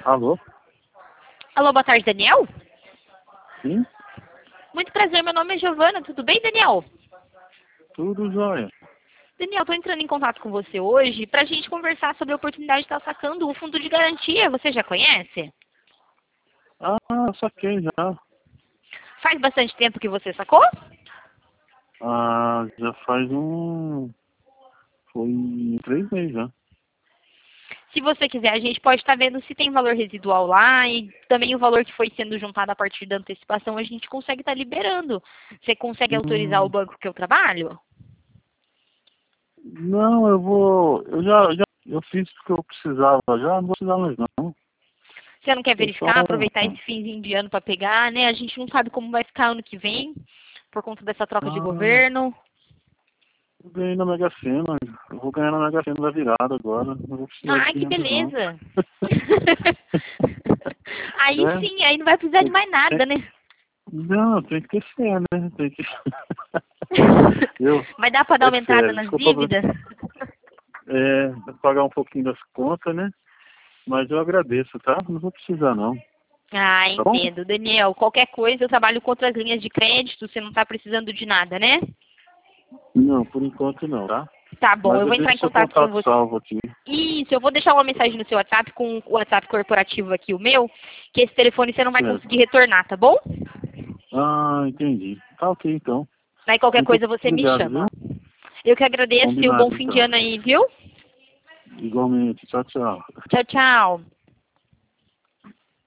Alô? Alô, boa tarde, Daniel? Sim? Muito prazer, meu nome é Giovana, tudo bem, Daniel? Tudo jóia. Daniel, estou entrando em contato com você hoje para a gente conversar sobre a oportunidade de estar sacando o fundo de garantia. Você já conhece? Ah, saquei já. Faz bastante tempo que você sacou? Ah, já faz Foi 3 meses já. Se você quiser, a gente pode estar vendo se tem valor residual lá e também o valor que foi sendo juntado a partir da antecipação a gente consegue estar liberando. Você consegue autorizar o Hum, banco que eu trabalho? não, eu vou. Eu fiz o que eu precisava já, não vou precisar mais não. Você não quer Foi só. verificar, aproveitar esse finzinho de ano para pegar, né? A gente não sabe como vai ficar ano que vem, por conta dessa troca de Ah, governo. eu ganhei na Mega Sena. Eu vou ganhar na Mega Sena da virada agora. Não vou precisar de Ai, que 500 não. beleza! Aí Né? sim, aí não vai precisar de Tem, mais tem, nada, né? não, tem que ter fé, né? Tem que. Eu, Vai dar para dar é uma entrada sério, nas desculpa. dívidas? Pagar um pouquinho das contas, né? Mas eu agradeço, tá? Não vou precisar, não. Ah, Tá bom? entendo. Daniel, qualquer coisa eu trabalho com outras linhas de crédito, você não está precisando de nada, né? Não, por enquanto não, tá? Tá bom, Mas eu eu vou entrar deixo em seu contato com contato você. salvo aqui. Isso, eu vou deixar uma mensagem no seu WhatsApp com o WhatsApp corporativo aqui, o meu, que esse telefone você não vai Certo. conseguir retornar, tá bom? Ah, entendi. Tá ok, então. Aí qualquer Muito coisa você me obrigado, viu? chama. Eu que agradeço e um bom Combinado, fim de então. ano aí, viu? Igualmente. Tchau, tchau. Tchau, tchau.